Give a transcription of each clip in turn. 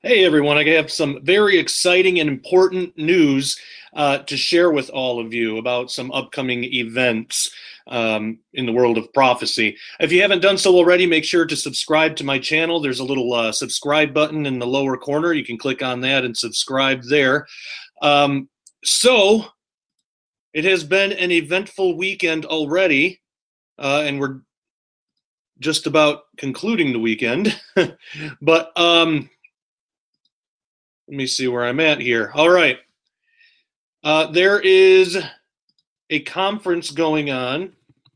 Hey everyone, I have some very exciting and important news to share with all of you about some upcoming events in the world of prophecy. If you haven't done so already, make sure to subscribe to my channel. There's a little subscribe button in the lower corner. You can click on that and subscribe there. Um, so, it has been an eventful weekend already, and we're just about concluding the weekend. But let me see where I'm at here. All right. There is a conference going on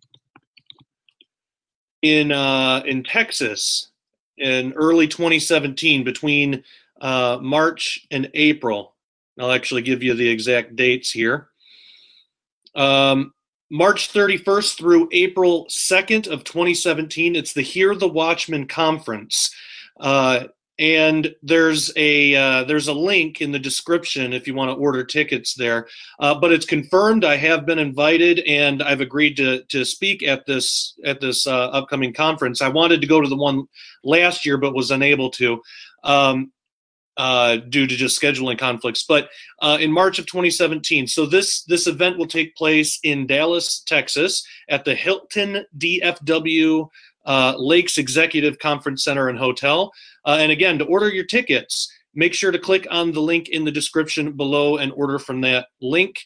in Texas in early 2017 between March and April. I'll actually give you the exact dates here. March 31st through April 2nd of 2017. It's the Hear the Watchman Conference. And there's a link in the description if you want to order tickets there. But it's confirmed. I have been invited, and I've agreed to speak at this upcoming conference. I wanted to go to the one last year, but was unable to due to just scheduling conflicts. But in March of 2017, so this event will take place in Dallas, Texas, at the Hilton DFW Lakes Executive Conference Center and Hotel. And again, to order your tickets, make sure to click on the link in the description below and order from that link.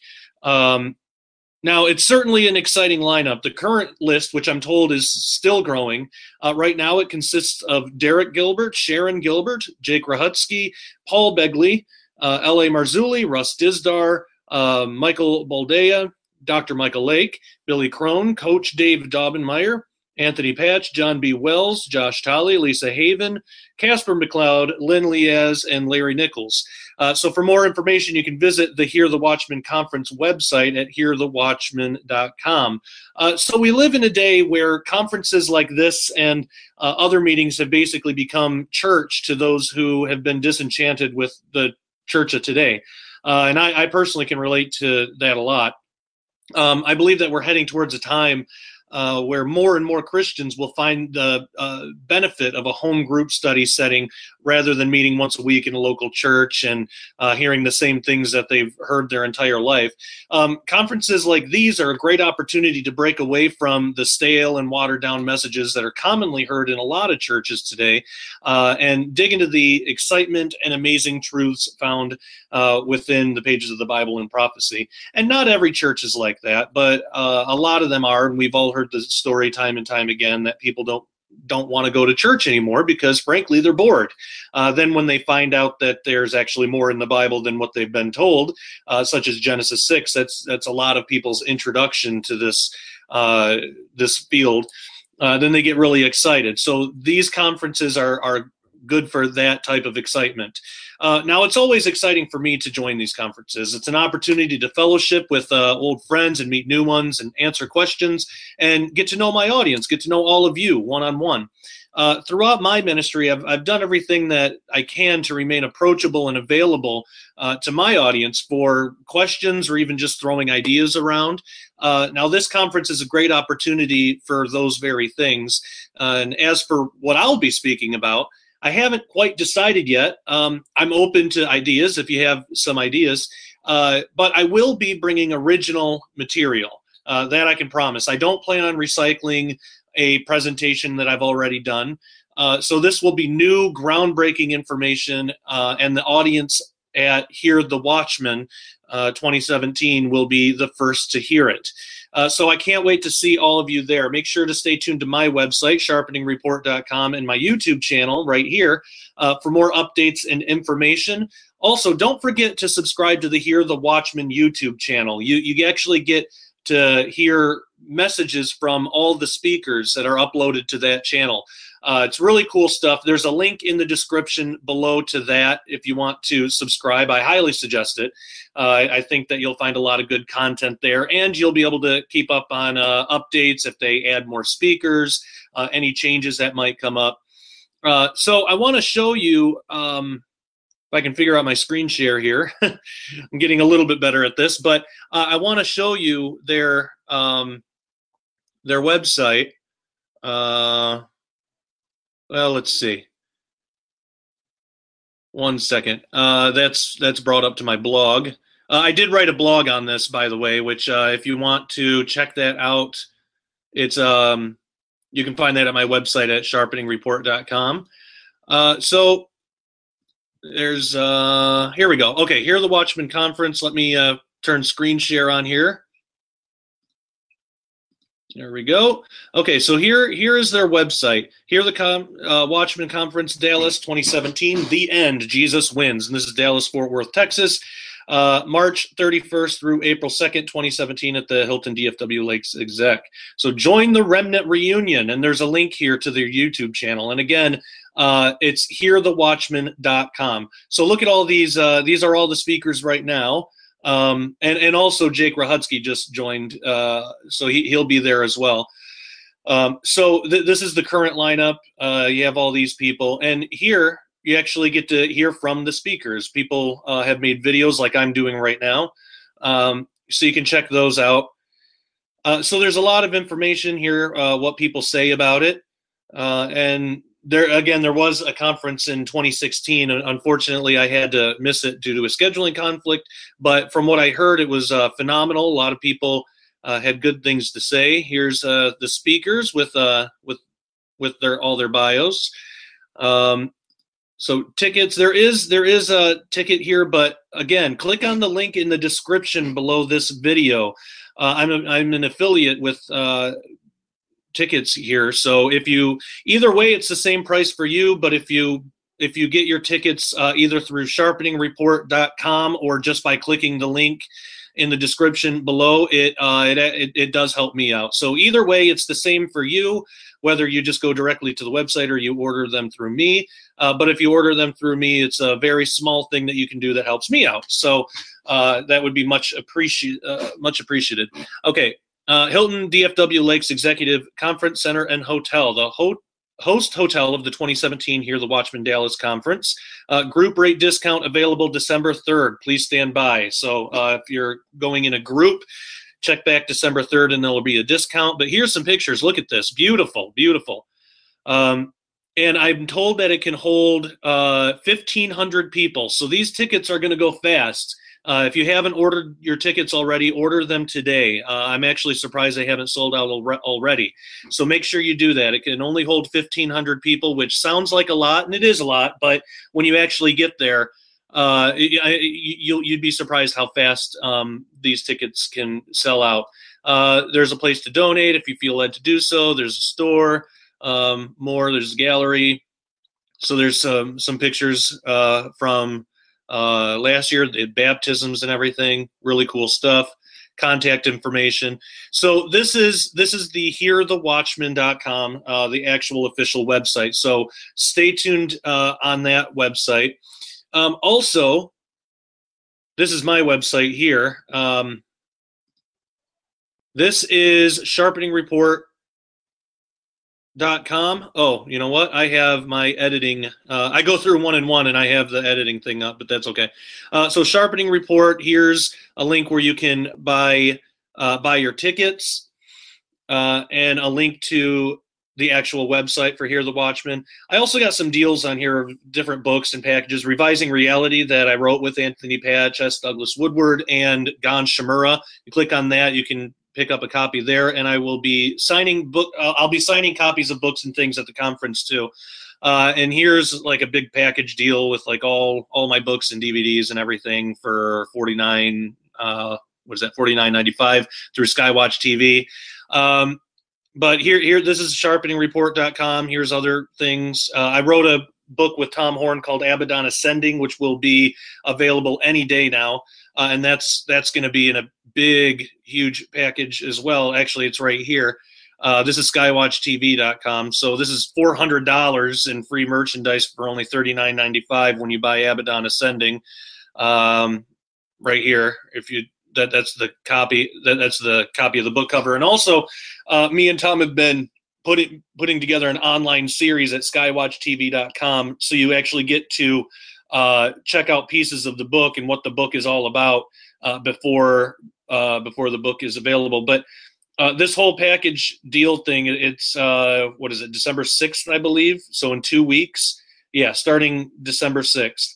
Now, it's certainly an exciting lineup. The current list, which I'm told is still growing, right now it consists of Derek Gilbert, Sharon Gilbert, Jake Rahutsky, Paul Begley, L.A. Marzulli, Russ Dizdar, Michael Boldea, Dr. Michael Lake, Billy Crone, Coach Dave Daubenmire, Anthony Patch, John B. Wells, Josh Tolley, Lisa Haven, Casper McLeod, Lynn Liaz, and Larry Nichols. So for more information, you can visit the Hear the Watchman Conference website at hearthewatchman.com. So we live in a day where conferences like this and other meetings have basically become church to those who have been disenchanted with the church of today. And I personally can relate to that a lot. I believe that we're heading towards a time where more and more Christians will find the benefit of a home group study setting rather than meeting once a week in a local church and hearing the same things that they've heard their entire life. Conferences like these are a great opportunity to break away from the stale and watered down messages that are commonly heard in a lot of churches today and dig into the excitement and amazing truths found within the pages of the Bible and prophecy. And not every church is like that, but a lot of them are, and we've all heard the story time and time again that people don't want to go to church anymore because frankly they're bored. Then when they find out that there's actually more in the Bible than what they've been told, such as Genesis 6, that's a lot of people's introduction to this field. Then they get really excited. So these conferences are good for that type of excitement. Now, it's always exciting for me to join these conferences. It's an opportunity to fellowship with old friends and meet new ones and answer questions and get to know my audience, get to know all of you one-on-one. Throughout my ministry, I've done everything that I can to remain approachable and available to my audience for questions or even just throwing ideas around. Now, this conference is a great opportunity for those very things. And as for what I'll be speaking about, I haven't quite decided yet. I'm open to ideas if you have some ideas, but I will be bringing original material. That I can promise. I don't plan on recycling a presentation that I've already done. So this will be new, groundbreaking information, and the audience at Hear the Watchman 2017 will be the first to hear it. So I can't wait to see all of you there. Make sure to stay tuned to my website, sharpeningreport.com, and my YouTube channel right here for more updates and information. Also, don't forget to subscribe to the Hear the Watchman YouTube channel. You actually get to hear messages from all the speakers that are uploaded to that channel. It's really cool stuff. There's a link in the description below to that if you want to subscribe. I highly suggest it. I think that you'll find a lot of good content there, and you'll be able to keep up on updates if they add more speakers, any changes that might come up. So I want to show you, if I can figure out my screen share here. I'm getting a little bit better at this, but I want to show you their website. Well, let's see. 1 second. That's brought up to my blog. I did write a blog on this, by the way, which if you want to check that out, it's you can find that at my website at sharpeningreport.com. So there's here we go. Okay, here the Watchman Conference. Let me turn screen share on here. There we go. Okay, so here is their website. Here the Watchman Conference Dallas 2017, The End, Jesus Wins. And this is Dallas, Fort Worth, Texas, March 31st through April 2nd, 2017 at the Hilton DFW Lakes Exec. So join the Remnant Reunion, and there's a link here to their YouTube channel. And again, it's hearthewatchman.com. So look at all these. These are all the speakers right now. And also Jake Rahutsky just joined, so he'll be there as well. So this is the current lineup. You have all these people, and here you actually get to hear from the speakers. People have made videos like I'm doing right now, so you can check those out. So there's a lot of information here, what people say about it, and there was a conference in 2016. Unfortunately, I had to miss it due to a scheduling conflict. But from what I heard, it was phenomenal. A lot of people had good things to say. Here's the speakers with all their bios. So tickets, there is a ticket here, but again, click on the link in the description below this video. I'm an affiliate with tickets here, so either way it's the same price for you, but if you get your tickets either through sharpeningreport.com or just by clicking the link in the description below, it does help me out. So either way, it's the same for you, whether you just go directly to the website or you order them through me. But if you order them through me, it's a very small thing that you can do that helps me out. So that would be much appreciated. Okay. Hilton DFW Lakes Executive Conference Center and Hotel, the host hotel of the 2017 Hear the Watchman Dallas Conference. Group rate discount available December 3rd. Please stand by. So if you're going in a group, check back December 3rd and there will be a discount. But here's some pictures. Look at this. Beautiful, beautiful. And I'm told that it can hold 1,500 people. So these tickets are going to go fast. If you haven't ordered your tickets already, order them today. I'm actually surprised they haven't sold out already. So make sure you do that. It can only hold 1,500 people, which sounds like a lot, and it is a lot. But when you actually get there, you'd be surprised how fast these tickets can sell out. There's a place to donate if you feel led to do so. There's a store, there's a gallery. So there's some pictures from last year, the baptisms and everything, really cool stuff. Contact information. So this is the hearthewatchman.com, the actual official website. So stay tuned on that website. Also, this is my website here. This is sharpeningreport.com. Oh, you know what? I have my editing. I go through one and one, and I have the editing thing up, but that's okay. So Sharpening Report. Here's a link where you can buy your tickets, and a link to the actual website for Hear the Watchman. I also got some deals on here of different books and packages. Revising Reality that I wrote with Anthony Patch, S. Douglas Woodward, and Gon Shimura. You click on that, you can pick up a copy there, and I will be signing I'll be signing copies of books and things at the conference too. And here's like a big package deal with like all my books and DVDs and everything for $49.95 through Skywatch TV. But here, this is sharpeningreport.com. Here's other things. I wrote a book with Tom Horn called Abaddon Ascending, which will be available any day now. And that's going to be in a big, huge package as well. Actually, it's right here. This is skywatchtv.com. So this is $400 in free merchandise for only $39.95 when you buy Abaddon Ascending. Right here, that's the copy. That's the copy of the book cover. And also, me and Tom have been putting together an online series at skywatchtv.com, so you actually get to check out pieces of the book and what the book is all about before the book is available. But this whole package deal thing, it's December 6th, I believe. So in 2 weeks, starting December 6th.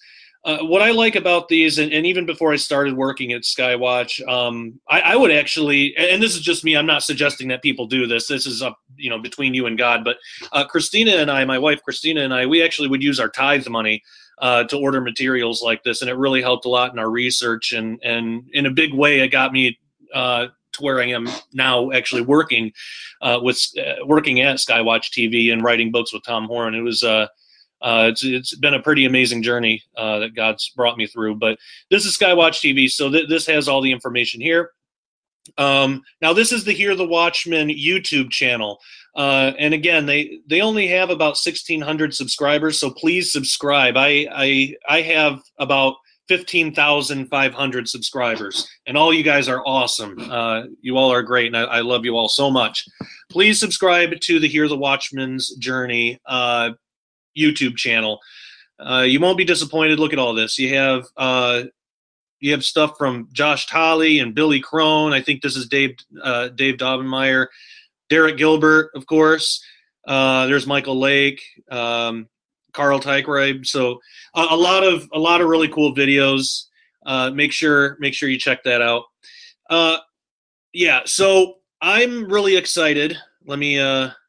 What I like about these, and even before I started working at Skywatch, I would actually, and this is just me, I'm not suggesting that people do this. This is up, between you and God. But Christina and I, my wife Christina and I, we actually would use our tithe money to order materials like this, and it really helped a lot in our research. And in a big way, it got me to where I am now, actually working working at Skywatch TV and writing books with Tom Horn. It was it's been a pretty amazing journey that God's brought me through. But this is Skywatch TV, so this has all the information here. Now this is the Hear the Watchman YouTube channel, and again they only have about 1,600 subscribers, so please subscribe. I have about 15,500 subscribers, and all you guys are awesome. You all are great, and I love you all so much. Please subscribe to the Hear the Watchman's Journey YouTube channel. You won't be disappointed. Look at all this. You have stuff from Josh Tolley and Billy Crone. I think this is Dave Daubenmire, Derek Gilbert, of course. There's Michael Lake, Carl Teichrib. So a lot of really cool videos. Make sure you check that out. Yeah. So I'm really excited. Let me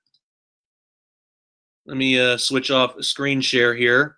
switch off screen share here.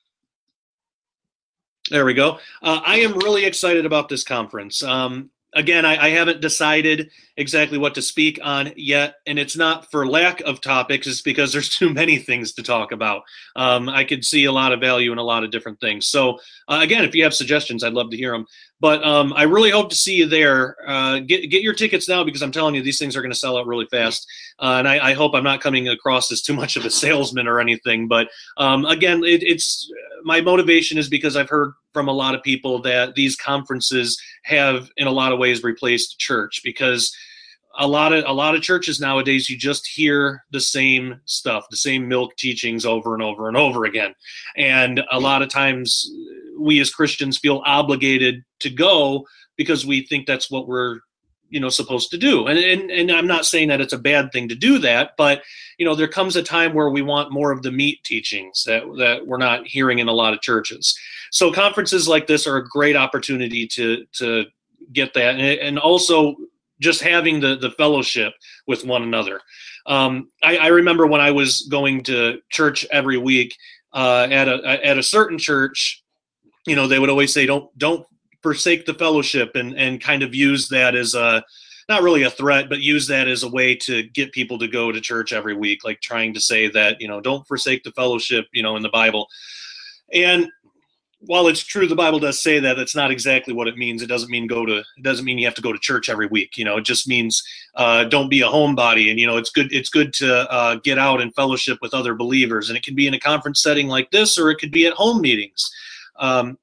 There we go. I am really excited about this conference. Again, I haven't decided exactly what to speak on yet, and it's not for lack of topics. It's because there's too many things to talk about. I could see a lot of value in a lot of different things. So, again, if you have suggestions, I'd love to hear them. But I really hope to see you there. Get your tickets now, because I'm telling you, these things are going to sell out really fast. And I hope I'm not coming across as too much of a salesman or anything. But again, it's my motivation is because I've heard from a lot of people that these conferences have, in a lot of ways, replaced church, because a lot of churches nowadays, you just hear the same stuff, the same milk teachings over and over and over again. And a lot of times we as Christians feel obligated to go because we think that's what we're supposed to do. And I'm not saying that it's a bad thing to do that, but there comes a time where we want more of the meat teachings that we're not hearing in a lot of churches. So conferences like this are a great opportunity to get that, and also just having the fellowship with one another. I remember when I was going to church every week at a certain church, they would always say, don't forsake the fellowship, and kind of use that as not really a threat, but use that as a way to get people to go to church every week, like trying to say that, don't forsake the fellowship, in the Bible. And while it's true the Bible does say that, that's not exactly what it means. It doesn't mean you have to go to church every week. It just means don't be a homebody. And it's good to get out and fellowship with other believers. And it can be in a conference setting like this, or it could be at home meetings. And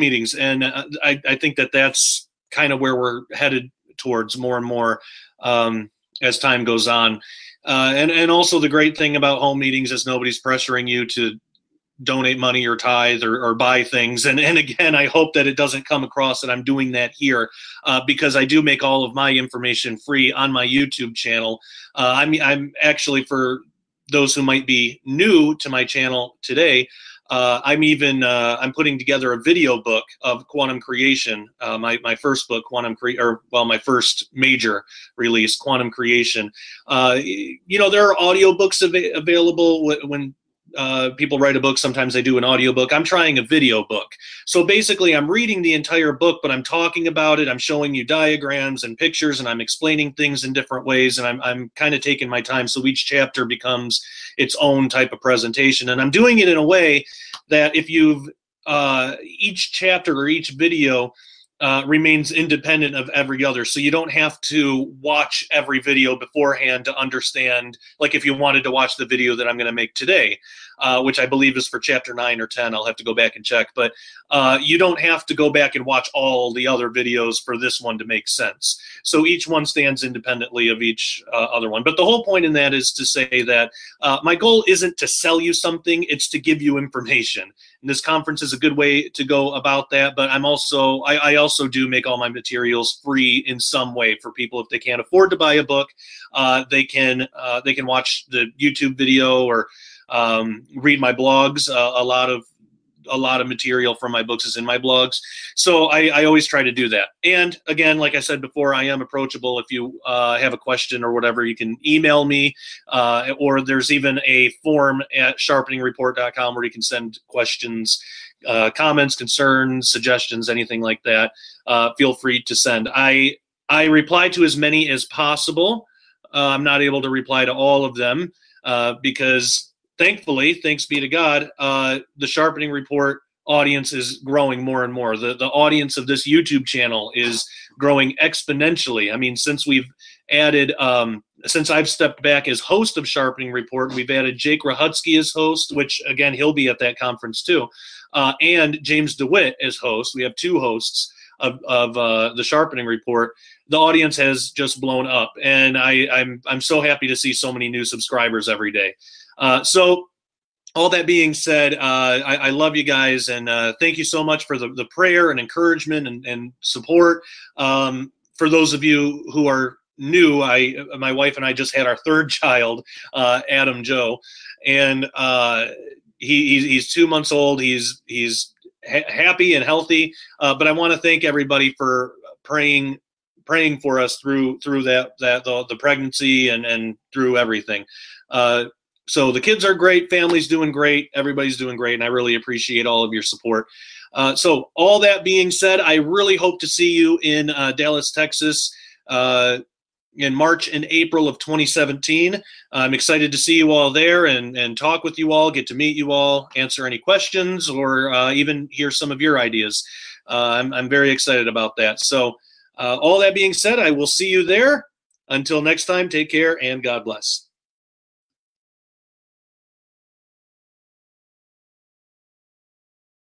I think that's kind of where we're headed towards more and more as time goes on. And also the great thing about home meetings is nobody's pressuring you to donate money or tithe or buy things. And again, I hope that it doesn't come across that I'm doing that here, because I do make all of my information free on my YouTube channel. I'm actually, for those who might be new to my channel today, I'm putting together a video book of quantum creation. My first book, my first major release, Quantum Creation. There are audiobooks available when people write a book. Sometimes they do an audiobook. I'm trying a video book. So basically I'm reading the entire book, but I'm talking about it. I'm showing you diagrams and pictures, and I'm explaining things in different ways. And I'm kind of taking my time. So each chapter becomes its own type of presentation. And I'm doing it in a way that if each chapter or each video remains independent of every other. So you don't have to watch every video beforehand to understand, like if you wanted to watch the video that I'm going to make today, which I believe is for chapter 9 or 10. I'll have to go back and check. But you don't have to go back and watch all the other videos for this one to make sense. So each one stands independently of each other one. But the whole point in that is to say that my goal isn't to sell you something, it's to give you information. And this conference is a good way to go about that. But I also do make all my materials free in some way for people. If they can't afford to buy a book, they can watch the YouTube video or read my blogs. A lot of a lot of material from my books is in my blogs. So I always try to do that. And again, like I said before, I am approachable. If you have a question or whatever, you can email me, or there's even a form at sharpeningreport.com where you can send questions, comments, concerns, suggestions, anything like that. Feel free to send. I reply to as many as possible. I'm not able to reply to all of them because thankfully, thanks be to God, the Sharpening Report audience is growing more and more. The audience of this YouTube channel is growing exponentially. I mean, since we've added, since I've stepped back as host of Sharpening Report, we've added Jake Rahutsky as host, which again, he'll be at that conference too, and James DeWitt as host. We have two hosts of the Sharpening Report. The audience has just blown up, and I'm so happy to see so many new subscribers every day. So all that being said, I love you guys, and thank you so much for the prayer and encouragement and support. For those of you who are new, my wife and I just had our third child, Adam Joe, and he's 2 months old. He's happy and healthy, but I want to thank everybody for praying for us through the pregnancy and through everything. So the kids are great, family's doing great, everybody's doing great, and I really appreciate all of your support. So all that being said, I really hope to see you in Dallas, Texas, in March and April of 2017. I'm excited to see you all there and talk with you all, get to meet you all, answer any questions, or even hear some of your ideas. I'm very excited about that. So all that being said, I will see you there. Until next time, take care and God bless.